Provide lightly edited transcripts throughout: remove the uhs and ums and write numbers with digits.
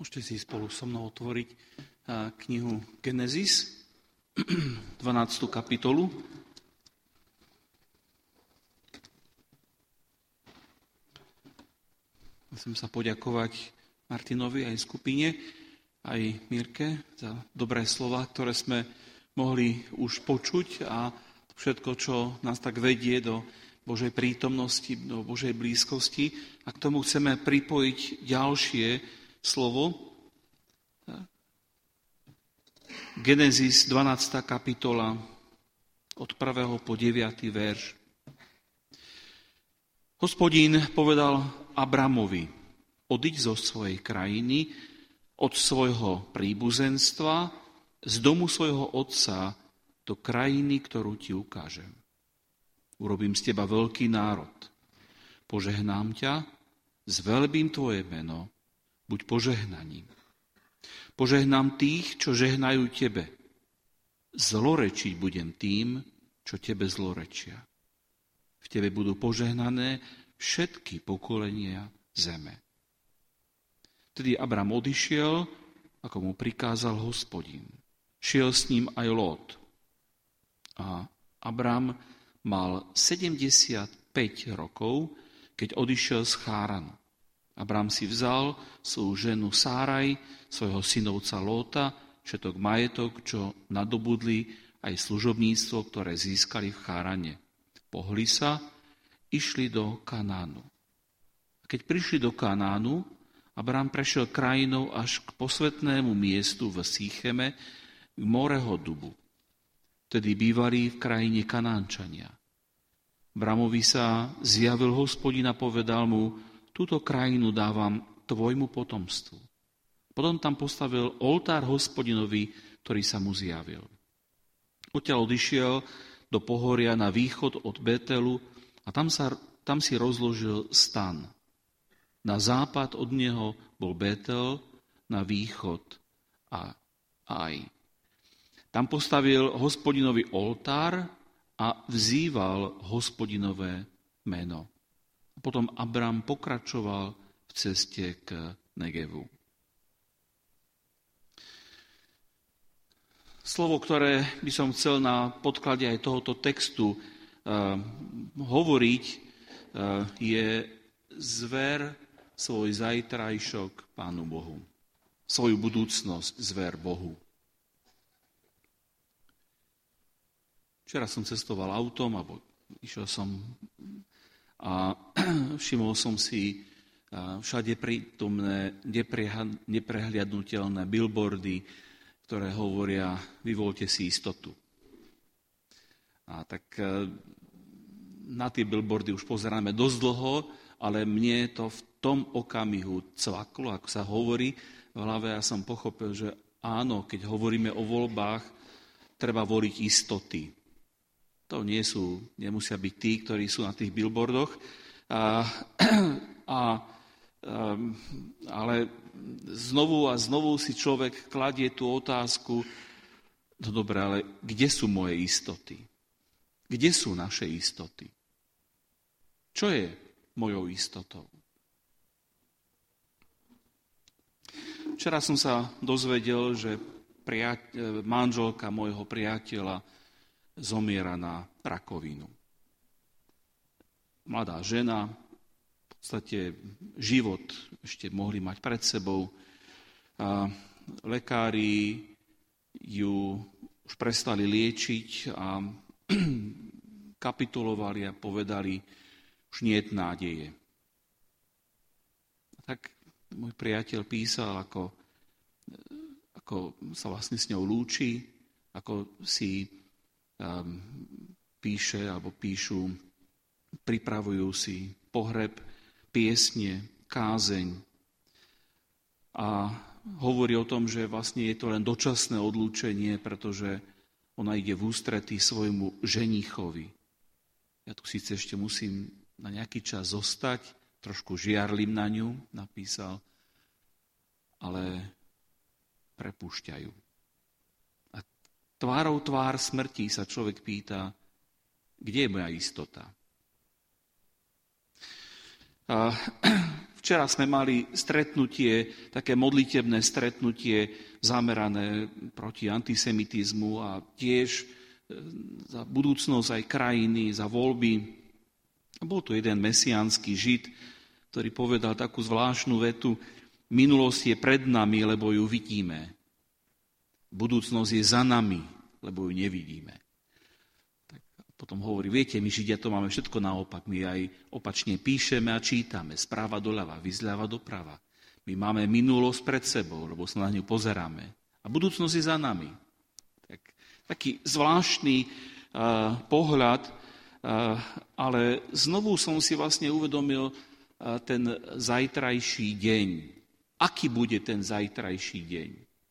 Môžete si spolu so mnou otvoriť knihu Genesis, 12. kapitolu. Chcem sa poďakovať Martinovi aj skupine, aj Mirke za dobré slova, ktoré sme mohli už počuť a všetko, čo nás tak vedie do Božej prítomnosti, do Božej blízkosti. A k tomu chceme pripojiť ďalšie slovo. Genesis 12. kapitola od 1. po 9. verš. Hospodín povedal Abramovi: odiď zo svojej krajiny, od svojho príbuzenstva, z domu svojho otca do krajiny, ktorú ti ukážem. Urobím z teba veľký národ. Požehnám ťa, zvelebím tvoje meno, buď požehnaním. Požehnám tých, čo žehnajú tebe. Zlorečiť budem tým, čo tebe zlorečia. V tebe budú požehnané všetky pokolenia zeme. Tedy Abram odišiel, ako mu prikázal Hospodin. Šiel s ním aj Lót. A Abram mal 75 rokov, keď odišiel z Cháranu. Abram si vzal svoju ženu Sáraj, svojho synovca Lóta, všetok majetok, čo nadobudli, aj služobníctvo, ktoré získali v Chárane. Pohli sa, išli do Kanánu. A keď prišli do Kanánu, Abram prešiel krajinou až k posvätnému miestu v Sýcheme, k Moreho dubu. Tedy bývali v krajine Kanánčania. Abramovi sa zjavil Hospodin a povedal mu: túto krajinu dávam tvojmu potomstvu. Potom tam postavil oltár Hospodinovi, ktorý sa mu zjavil. Odtiaľ odišiel do pohoria na východ od Betelu a tam si rozložil stan. Na západ od neho bol Betel, na východ a Aj. Tam postavil Hospodinovi oltár a vzýval Hospodinové meno. Potom Abram pokračoval v ceste k Negevu. Slovo, ktoré by som chcel na podklade aj tohoto textu hovoriť, je zver svoj zajtrajšok Pánu Bohu. Svoju budúcnosť zver Bohu. Včera som cestoval autom, alebo išiel som a všimol som si všade prítomné neprehliadnutelné billboardy, ktoré hovoria: vyvoľte si istotu. A tak na tie billboardy už pozeráme dosť dlho, ale mne to v tom okamihu cvaklo, ako sa hovorí v hlave, a som pochopil, že áno, keď hovoríme o voľbách, treba voliť istoty. To nemusia byť tí, ktorí sú na tých billboardoch, ale znovu a znovu si človek kladie tú otázku: no dobré, ale kde sú moje istoty? Kde sú naše istoty? Čo je mojou istotou? Včera som sa dozvedel, že manželka môjho priateľa zomiera na rakovinu. Mladá žena, v podstate život ešte mohli mať pred sebou. A lekári ju už prestali liečiť a kapitulovali a povedali: už nie je nádeje. A tak môj priateľ písal, ako sa vlastne s ňou lúči, ako si píše alebo píšu, pripravujú si pohreb, piesne, kázeň a hovorí o tom, že vlastne je to len dočasné odlúčenie, pretože ona ide v ústretí svojmu ženíchovi. Ja tu síce ešte musím na nejaký čas zostať, trošku žiarlim na ňu, napísal, ale prepúšťajú. A tvárou tvár smrti sa človek pýta: kde je moja istota? A Včera sme mali stretnutie, také modlitebné stretnutie zamerané proti antisemitizmu a tiež za budúcnosť aj krajiny, za voľby. Bol tu jeden mesiánsky žid, ktorý povedal takú zvláštnu vetu: minulosť je pred nami, lebo ju vidíme. Budúcnosť je za nami, lebo ju nevidíme. Tak potom hovorí, viete, my Židia to máme všetko naopak. My aj opačne píšeme a čítame, správa doľava, vyzľava doprava. My máme minulosť pred sebou, lebo sa na ňu pozeráme. A budúcnosť je za nami. Taký zvláštny pohľad, ale znovu som si vlastne uvedomil ten zajtrajší deň. Aký bude ten zajtrajší deň?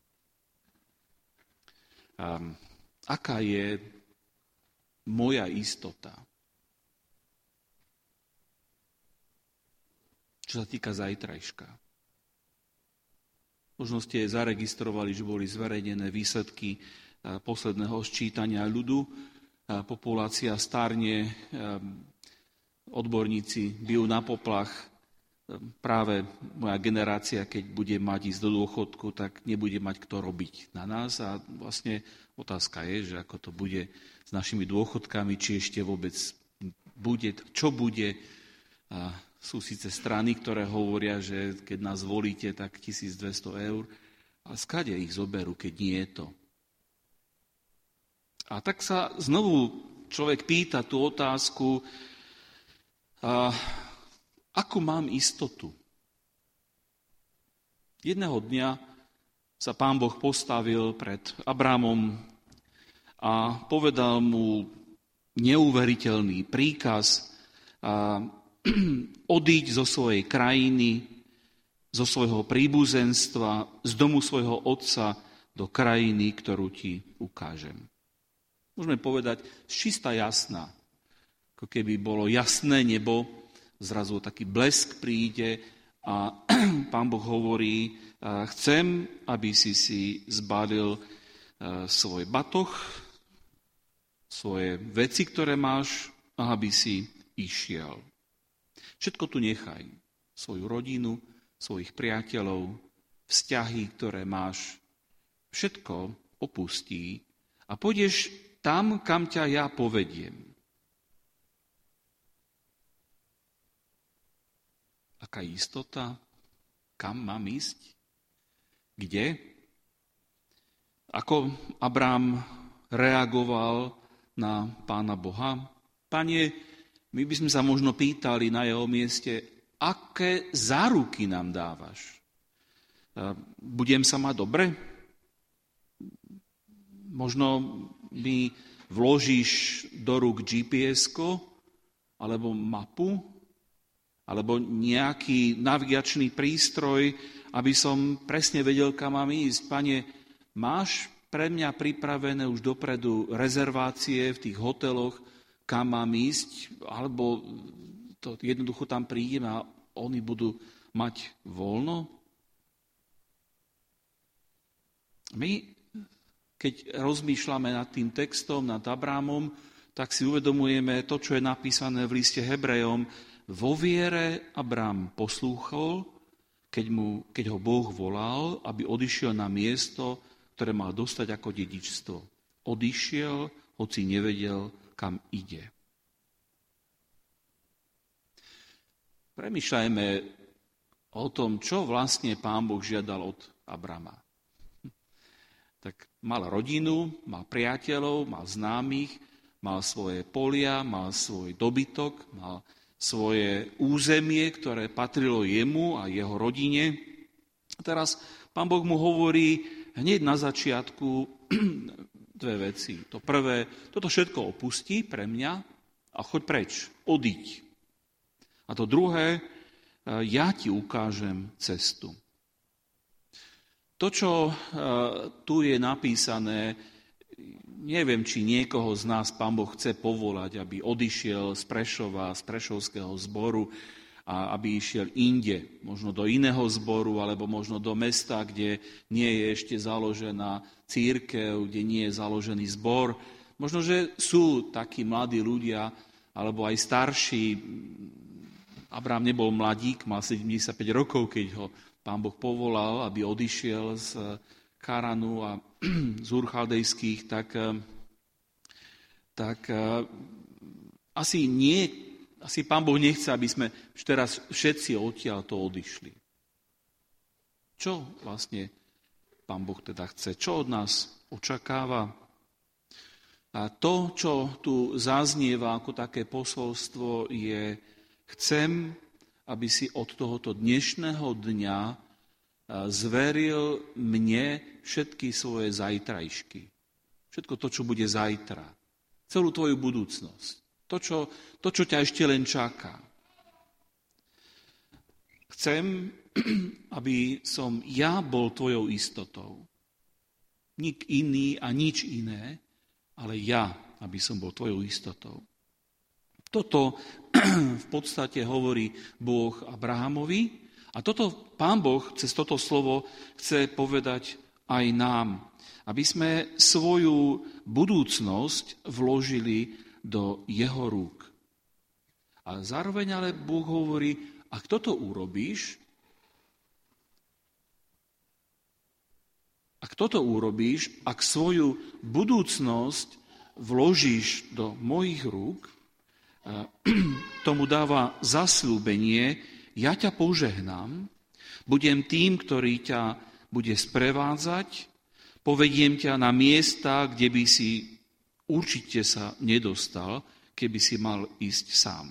Aká je moja istota? Čo sa týka zajtrajška. Možno ste zaregistrovali, že boli zverejnené výsledky posledného sčítania ľudu. Populácia starne, odborníci bijú na poplach. Práve moja generácia, keď bude mať ísť do dôchodku, tak nebude mať kto robiť na nás. A vlastne otázka je, že ako to bude s našimi dôchodkami, či ešte vôbec bude, čo bude. A sú síce strany, ktoré hovoria, že keď nás volíte, tak 1200 eur. A skade ich zoberú, keď nie je to. A tak sa znovu človek pýta tú otázku, akú mám istotu? Jedného dňa sa Pán Boh postavil pred Abramom a povedal mu neuveriteľný príkaz odíď zo svojej krajiny, zo svojho príbuzenstva, z domu svojho otca do krajiny, ktorú ti ukážem. Môžeme povedať, čistá jasná, ako keby bolo jasné nebo, zrazu taký blesk príde a Pán Boh hovorí, chcem, aby si zbalil svoj batoh, svoje veci, ktoré máš, a aby si išiel. Všetko tu nechaj. Svoju rodinu, svojich priateľov, vzťahy, ktoré máš. Všetko opustí a pôjdeš tam, kam ťa ja povediem. Aká istota? Kam mám ísť? Kde? Ako Abrám reagoval na Pána Boha? Pane, my by sme sa možno pýtali na jeho mieste, aké záruky nám dávaš? Budem sa mať dobre? Možno mi vložíš do rúk GPS-ko, alebo mapu, alebo nejaký navigačný prístroj, aby som presne vedel, kam mám ísť. Pane, máš pre mňa pripravené už dopredu rezervácie v tých hoteloch, kam mám ísť, alebo to jednoducho tam prídem a oni budú mať voľno? My, keď rozmýšľame nad tým textom, nad Abrámom, tak si uvedomujeme to, čo je napísané v liste Hebrejom. Vo viere Abrám poslúchol, keď ho Boh volal, aby odišiel na miesto, ktoré mal dostať ako dedičstvo. Odišiel, hoci nevedel, kam ide. Premýšľajme o tom, čo vlastne Pán Boh žiadal od Abrama. Tak mal rodinu, mal priateľov, mal známych, mal svoje polia, mal svoj dobytok, mal svoje územie, ktoré patrilo jemu a jeho rodine. Teraz Pán Boh mu hovorí hneď na začiatku dve veci. To prvé, toto všetko opustí pre mňa a choď preč, odíď. A to druhé, ja ti ukážem cestu. To, čo tu je napísané, neviem, či niekoho z nás Pán Boh chce povolať, aby odišiel z Prešova, z Prešovského zboru a aby išiel inde, možno do iného zboru, alebo možno do mesta, kde nie je ešte založená cirkev, kde nie je založený zbor. Možno, že sú takí mladí ľudia, alebo aj starší, Abraham nebol mladík, mal 75 rokov, keď ho Pán Boh povolal, aby odišiel z Karanu a z Úr Chaldejských, tak asi Pán Boh nechce, aby sme teraz všetci odtiaľ to odišli. Čo vlastne Pán Boh teda chce? Čo od nás očakáva? A to, čo tu zaznieva ako také posolstvo, je: chcem, aby si od tohoto dnešného dňa zveril mne všetky svoje zajtrajšky. Všetko to, čo bude zajtra. Celú tvoju budúcnosť. To, čo ťa ešte len čaká. Chcem, aby som ja bol tvojou istotou. Nik iný a nič iné, ale ja, aby som bol tvojou istotou. Toto v podstate hovorí Boh Abrahamovi a toto Pán Boh cez toto slovo chce povedať aj nám, aby sme svoju budúcnosť vložili do jeho rúk. A zároveň ale Boh hovorí: ak toto urobíš, ak svoju budúcnosť vložíš do mojich rúk, tomu dáva zasľúbenie: ja ťa požehnám, budem tým, ktorý ťa bude sprevádzať, povediem ťa na miesta, kde by si určite sa nedostal, keby si mal ísť sám.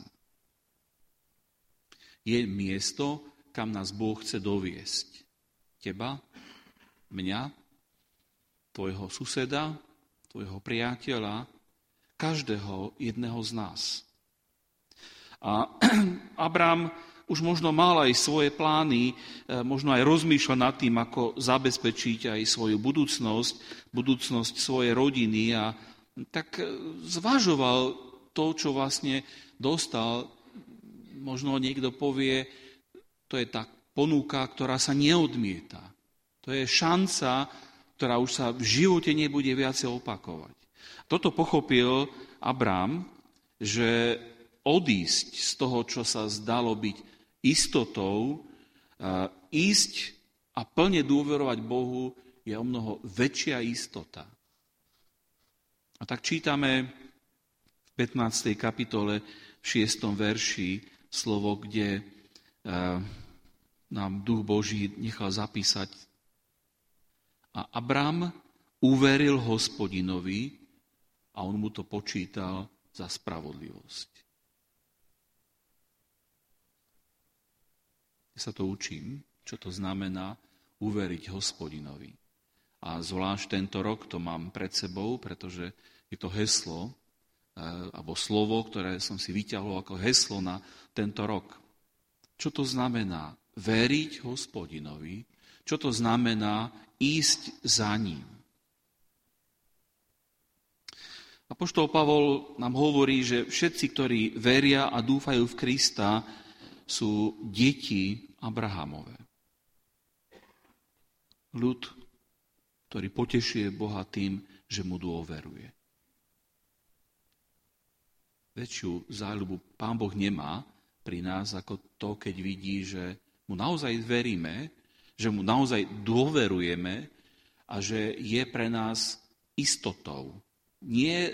Je miesto, kam nás Boh chce doviesť. Teba, mňa, tvojho suseda, tvojho priateľa, každého jedného z nás. A Abraham už možno mal aj svoje plány, možno aj rozmýšľal nad tým, ako zabezpečiť aj svoju budúcnosť svojej rodiny, a tak zvažoval to, čo vlastne dostal. Možno niekto povie, to je tá ponuka, ktorá sa neodmieta. To je šanca, ktorá už sa v živote nebude viacej opakovať. Toto pochopil Abraham, že odísť z toho, čo sa zdalo byť istotou, ísť a plne dôverovať Bohu je o mnoho väčšia istota. A tak čítame v 15. kapitole v 6. verši slovo, kde nám Duch Boží nechal zapísať: a Abram uveril Hospodinovi a on mu to počítal za spravodlivosť. Ja sa to učím, čo to znamená uveriť Hospodinovi. A zvlášť tento rok to mám pred sebou, pretože je to heslo, alebo slovo, ktoré som si vyťahol ako heslo na tento rok. Čo to znamená veriť Hospodinovi? Čo to znamená ísť za ním? Apoštol Pavol nám hovorí, že všetci, ktorí veria a dúfajú v Krista, sú deti Abrahamove. Ľud, ktorý potešuje Boha tým, že mu dôveruje. Väčšiu záľubu Pán Boh nemá pri nás ako to, keď vidí, že mu naozaj veríme, že mu naozaj dôverujeme a že je pre nás istotou. Nie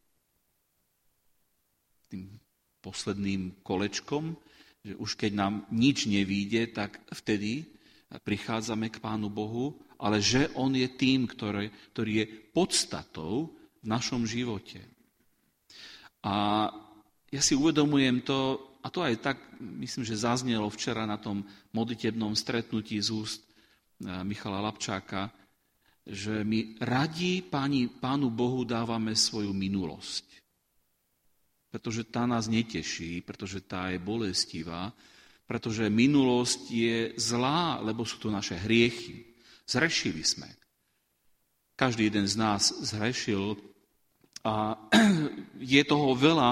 tým posledným kolečkom, že už keď nám nič nevíde, tak vtedy prichádzame k Pánu Bohu, ale že On je tým, ktorý je podstatou v našom živote. A ja si uvedomujem to, a to aj tak, myslím, že zaznelo včera na tom modlitebnom stretnutí z úst Michala Lapčáka, že my radi Pánu Bohu dávame svoju minulosť. Pretože tá nás neteší, pretože tá je bolestivá, pretože minulosť je zlá, lebo sú to naše hriechy. Zhrešili sme. Každý jeden z nás zhrešil a je toho veľa,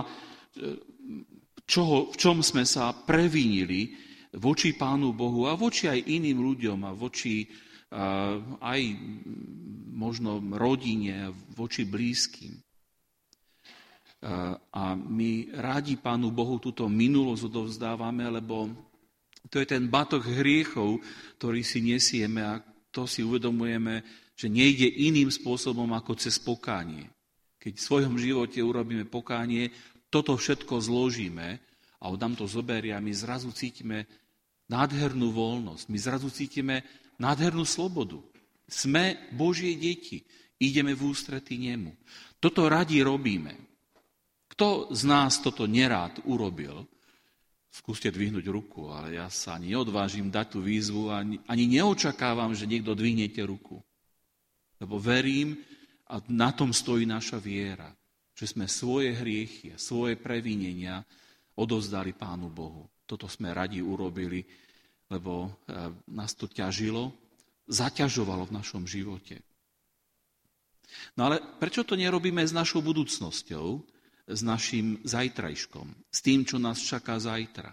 v čom sme sa previnili voči Pánu Bohu a voči aj iným ľuďom a voči aj možno rodine, voči blízkym. A my rádi Pánu Bohu túto minulosť odovzdávame, lebo to je ten batoh hriechov, ktorý si nesieme a to si uvedomujeme, že nejde iným spôsobom ako cez pokánie. Keď v svojom živote urobíme pokánie, toto všetko zložíme a on nám to zoberie a my zrazu cítime nádhernú voľnosť, my zrazu cítime nádhernú slobodu. Sme Božie deti, ideme v ústretí nemu. Toto radi robíme. Kto z nás toto nerád urobil? Skúste dvihnúť ruku, ale ja sa ani neodvážim dať tú výzvu, ani neočakávam, že niekto dvihnete ruku. Lebo verím, a na tom stojí naša viera, že sme svoje hriechy a svoje previnenia odovzdali Pánu Bohu. Toto sme radi urobili, lebo nás to ťažilo, zaťažovalo v našom živote. No ale prečo to nerobíme s našou budúcnosťou, s našim zajtrajškom, s tým, čo nás čaká zajtra?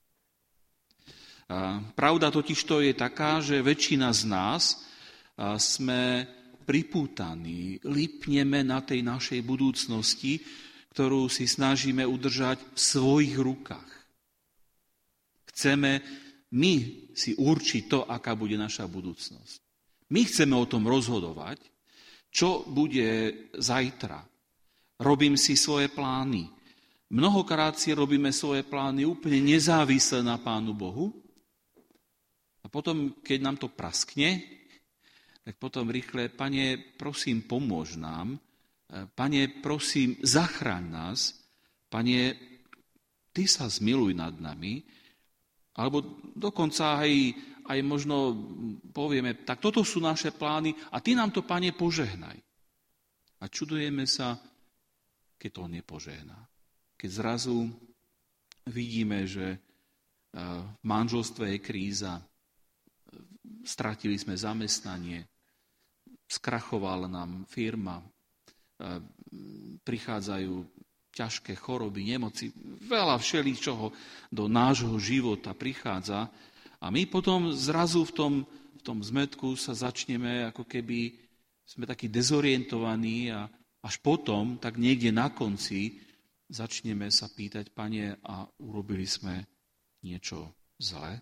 Pravda totižto je taká, že väčšina z nás sme pripútaní, lipneme na tej našej budúcnosti, ktorú si snažíme udržať v svojich rukách. Chceme my si určiť to, aká bude naša budúcnosť. My chceme o tom rozhodovať, čo bude zajtra. Robím si svoje plány. Mnohokrát si robíme svoje plány úplne nezávisle na Pánu Bohu. A potom, keď nám to praskne, tak potom rýchle, Pane, prosím, pomôž nám. Pane, prosím, zachráň nás. Pane, Ty sa zmiluj nad nami. Alebo dokonca aj možno povieme, tak toto sú naše plány a Ty nám to, Pane, požehnaj. A čudujeme sa, keď to nepožehná. Keď zrazu vidíme, že v manželstve je kríza, stratili sme zamestnanie, skrachovala nám firma, prichádzajú ťažké choroby, nemoci, veľa všeličoho do nášho života prichádza a my potom zrazu v tom zmätku sa začneme, ako keby sme takí dezorientovaní a až potom, tak niekde na konci, začneme sa pýtať, Pane, a urobili sme niečo zlé?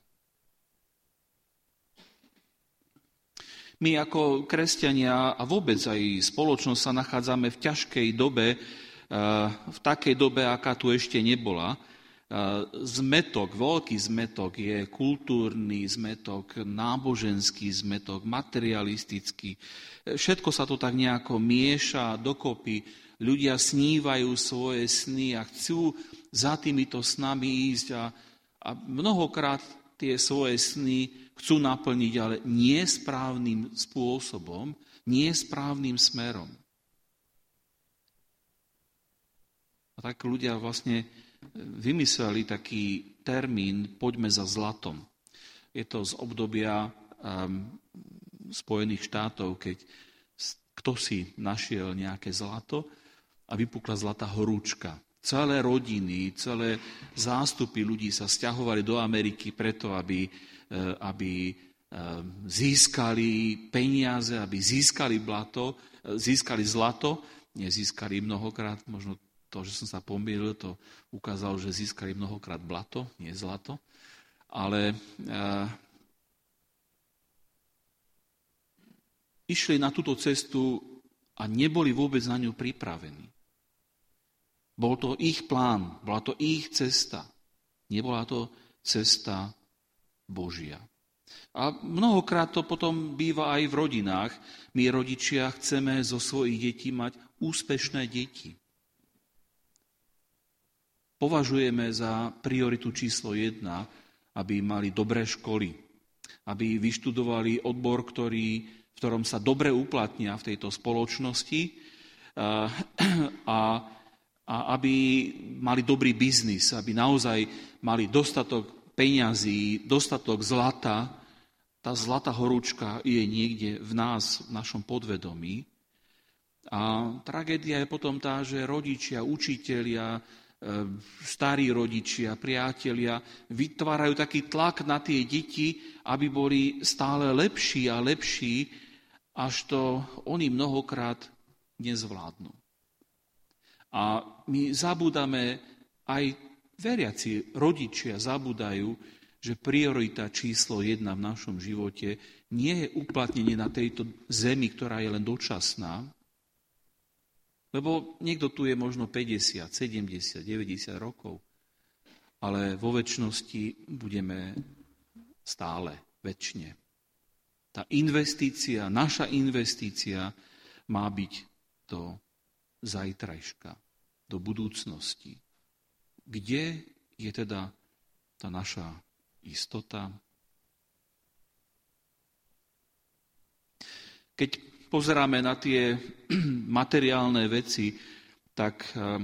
My ako kresťania a vôbec aj spoločnosť sa nachádzame v ťažkej dobe, v takej dobe, aká tu ešte nebola. Zmetok, veľký zmetok je kultúrny zmetok, náboženský zmetok, materialistický. Všetko sa to tak nejako mieša dokopy. Ľudia snívajú svoje sny a chcú za týmito snami ísť a mnohokrát tie svoje sny chcú naplniť, ale nie správnym spôsobom, nie správnym smerom. A tak ľudia vlastne vymysleli taký termín poďme za zlatom. Je to z obdobia Spojených štátov, keď kto si našiel nejaké zlato a vypukla zlatá horúčka. Celé rodiny, celé zástupy ľudí sa sťahovali do Ameriky preto, aby získali peniaze, aby získali zlato. Nezískali mnohokrát, možno to, že som sa pomýlil, to ukázalo, že získali mnohokrát blato, nie zlato. Ale išli na túto cestu a neboli vôbec na ňu pripravení. Bol to ich plán, bola to ich cesta. Nebola to cesta Božia. A mnohokrát to potom býva aj v rodinách. My, rodičia, chceme zo svojich detí mať úspešné deti. Považujeme za prioritu číslo 1, aby mali dobré školy, aby vyštudovali odbor, v ktorom sa dobre uplatnia v tejto spoločnosti a aby mali dobrý biznis, aby naozaj mali dostatok peňazí, dostatok zlata. Tá zlatá horúčka je niekde v nás, v našom podvedomí. A tragédia je potom tá, že rodičia, učitelia, starí rodičia, priatelia vytvárajú taký tlak na tie deti, aby boli stále lepší a lepší, až to oni mnohokrát nezvládnu. A my zabúdame, aj veriaci rodičia zabúdajú, že priorita číslo 1 v našom živote nie je uplatnenie na tejto zemi, ktorá je len dočasná, lebo niekto tu je možno 50, 70, 90 rokov, ale vo večnosti budeme stále, večne. Tá investícia, naša investícia má byť do zajtrajška, do budúcnosti. Kde je teda tá naša istota? Keď pozeráme na tie materiálne veci, tak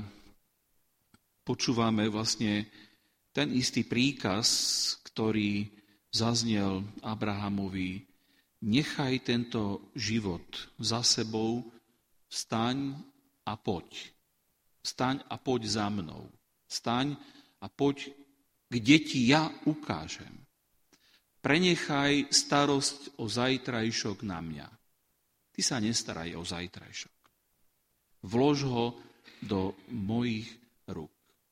počúvame vlastne ten istý príkaz, ktorý zaznel Abrahamovi: nechaj tento život za sebou, vstaň a poď. Vstaň a poď za mnou. Vstaň a poď, kde ti ja ukážem. Prenechaj starosť o zajtrajšok na mňa. Ty sa nestaraj o zajtrajšok. Vlož ho do mojich rúk.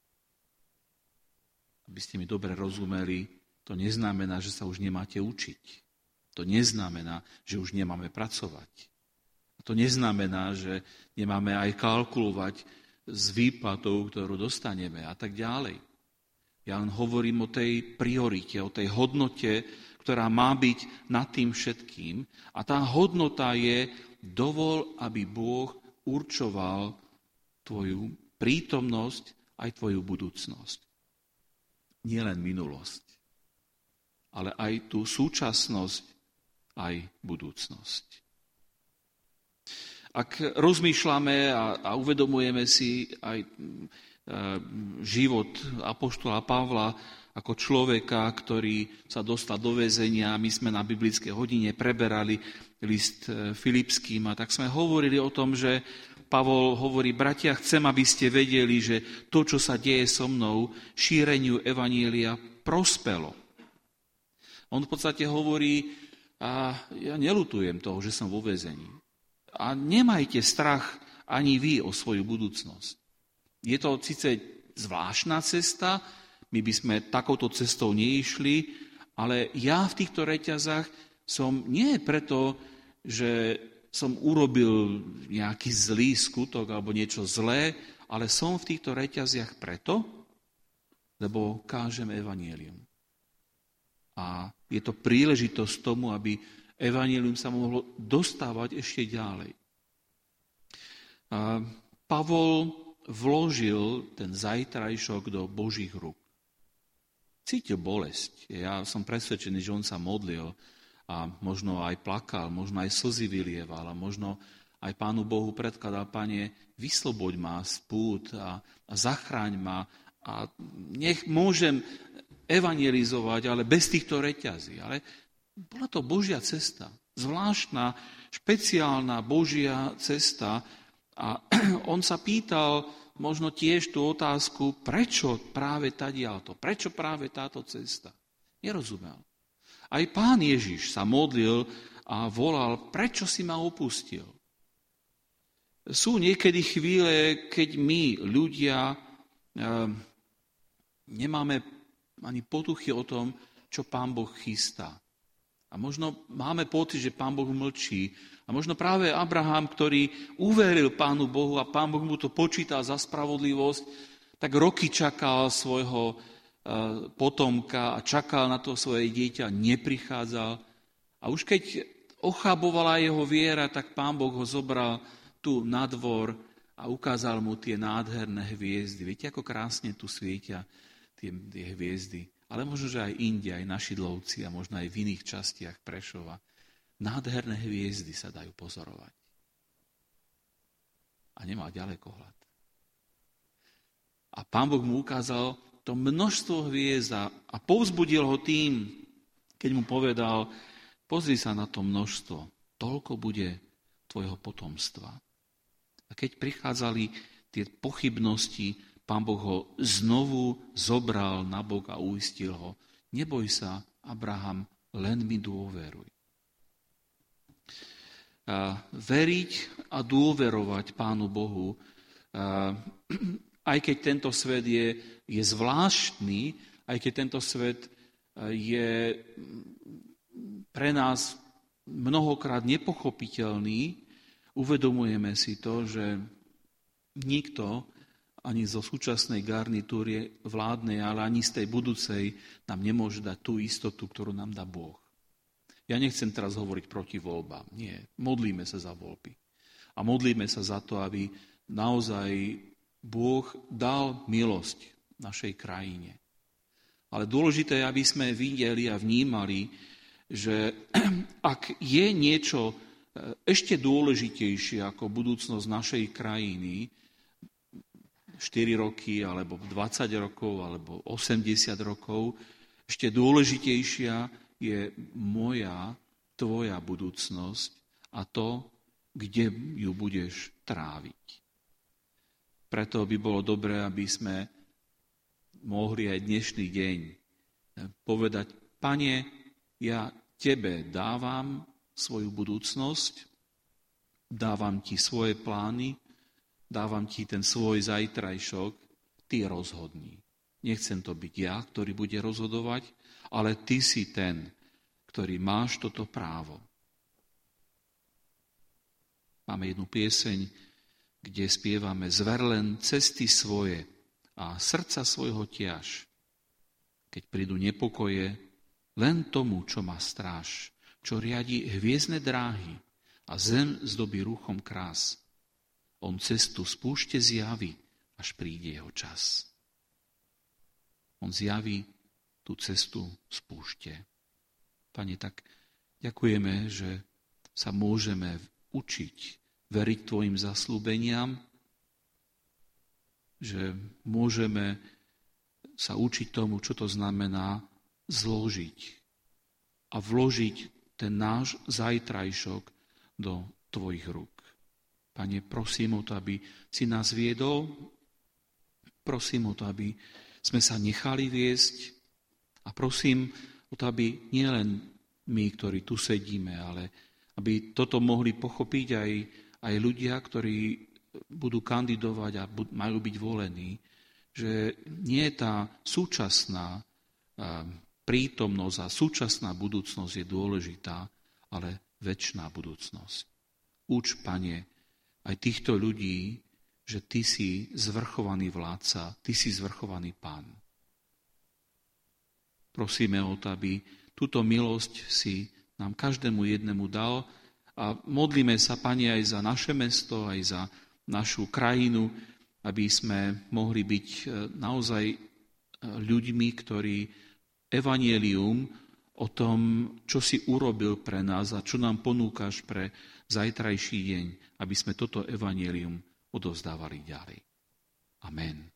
Aby ste mi dobre rozumeli, to neznamená, že sa už nemáte učiť. To neznamená, že už nemáme pracovať. To neznamená, že nemáme aj kalkulovať s výplatou, ktorú dostaneme a tak ďalej. Ja len hovorím o tej priorite, o tej hodnote, ktorá má byť nad tým všetkým. A tá hodnota je: dovol, aby Boh určoval tvoju prítomnosť aj tvoju budúcnosť. Nie len minulosť, ale aj tú súčasnosť, aj budúcnosť. Ak rozmýšľame a uvedomujeme si aj život apoštola Pavla ako človeka, ktorý sa dostal do väzenia, my sme na biblickej hodine preberali list Filipským a tak sme hovorili o tom, že Pavol hovorí: bratia, chcem, aby ste vedeli, že to, čo sa deje so mnou, šíreniu evanjelia prospelo. On v podstate hovorí: a ja neľutujem toho, že som vo väzení. A nemajte strach ani vy o svoju budúcnosť. Je to síce zvláštna cesta, my by sme takouto cestou neišli, ale ja v týchto reťazách som nie preto, že som urobil nejaký zlý skutok alebo niečo zlé, ale som v týchto reťaziach preto, lebo kážem evanjelium. A je to príležitosť tomu, aby evanjelium sa mohlo dostávať ešte ďalej. A Pavol vložil ten zajtrajšok do Božích rúk. Cítil bolesť. Ja som presvedčený, že on sa modlil a možno aj plakal, možno aj slzy vylieval a možno aj Pánu Bohu predkladal: Pane, vysloboď ma z pút a zachráň ma a nech môžem evangelizovať, ale bez týchto reťazí. Ale bola to Božia cesta. Zvláštna, špeciálna Božia cesta. A on sa pýtal možno tiež tú otázku, prečo práve tadiaľto, prečo práve táto cesta. Nerozumel. Aj Pán Ježiš sa modlil a volal: prečo si ma opustil? Sú niekedy chvíle, keď my, ľudia, nemáme ani potuchy o tom, čo Pán Boh chystá. A možno máme pocit, že Pán Boh mlčí. A možno práve Abraham, ktorý uveril Pánu Bohu a Pán Boh mu to počítal za spravodlivosť, tak roky čakal svojho potomka a čakal na to svoje dieťa, neprichádzal. A už keď ochábovala jeho viera, tak Pán Boh ho zobral tu na dvor a ukázal mu tie nádherné hviezdy. Viete, ako krásne tu svietia tie hviezdy. Ale možno, že aj inde, aj na Šidlovci a možno aj v iných častiach Prešova. Nádherné hviezdy sa dajú pozorovať. A nemal ďalekohľad. A Pán Boh mu ukázal to množstvo hviezd a povzbudil ho tým, keď mu povedal: pozri sa na to množstvo, toľko bude tvojho potomstva. A keď prichádzali tie pochybnosti, Pán Boh ho znovu zobral na bok a uistil ho: neboj sa, Abraham, len mi dôveruj. Veriť a dôverovať Pánu Bohu aj keď tento svet je zvláštny, aj keď tento svet je pre nás mnohokrát nepochopiteľný, uvedomujeme si to, že nikto ani zo súčasnej garnitúry vládnej, ale ani z tej budúcej nám nemôže dať tú istotu, ktorú nám dá Boh. Ja nechcem teraz hovoriť proti voľbám. Nie. Modlíme sa za voľby. A modlíme sa za to, aby naozaj Boh dal milosť našej krajine. Ale dôležité je, aby sme videli a vnímali, že ak je niečo ešte dôležitejšie ako budúcnosť našej krajiny, 4 roky, alebo 20 rokov, alebo 80 rokov, ešte dôležitejšia je moja, tvoja budúcnosť a to, kde ju budeš tráviť. Preto by bolo dobré, aby sme mohli aj dnešný deň povedať: Pane, ja tebe dávam svoju budúcnosť, dávam ti svoje plány, dávam ti ten svoj zajtrajšok, ty rozhodni. Nechcem to byť ja, ktorý bude rozhodovať, ale ty si ten, ktorý máš toto právo. Máme jednu pieseň, kde spievame: Zver len cesty svoje a srdca svojho ťaž. Keď prídu nepokoje, len tomu, čo má stráž, čo riadi hviezdne dráhy a zem zdobí rúchom krás. On cestu z púšte zjaví, až príde jeho čas. On zjaví tú cestu z púšte. Pane, tak ďakujeme, že sa môžeme učiť veriť tvojim zasľúbeniam, že môžeme sa učiť tomu, čo to znamená zložiť a vložiť ten náš zajtrajšok do tvojich rúk. Pane, prosím o to, aby si nás viedol, prosím o to, aby sme sa nechali viesť a prosím o to, aby nielen my, ktorí tu sedíme, ale aby toto mohli pochopiť aj ľudia, ktorí budú kandidovať a majú byť volení, že nie je tá súčasná prítomnosť a súčasná budúcnosť je dôležitá, ale večná budúcnosť. Uč, Pane, aj týchto ľudí, že ty si zvrchovaný vládca, ty si zvrchovaný Pán. Prosíme o to, aby túto milosť si nám každému jednému dal a modlíme sa, Pane, aj za naše mesto, aj za našu krajinu, aby sme mohli byť naozaj ľuďmi, ktorí evanjelium o tom, čo si urobil pre nás a čo nám ponúkaš pre zajtrajší deň, aby sme toto evanjelium odovzdávali ďalej. Amen.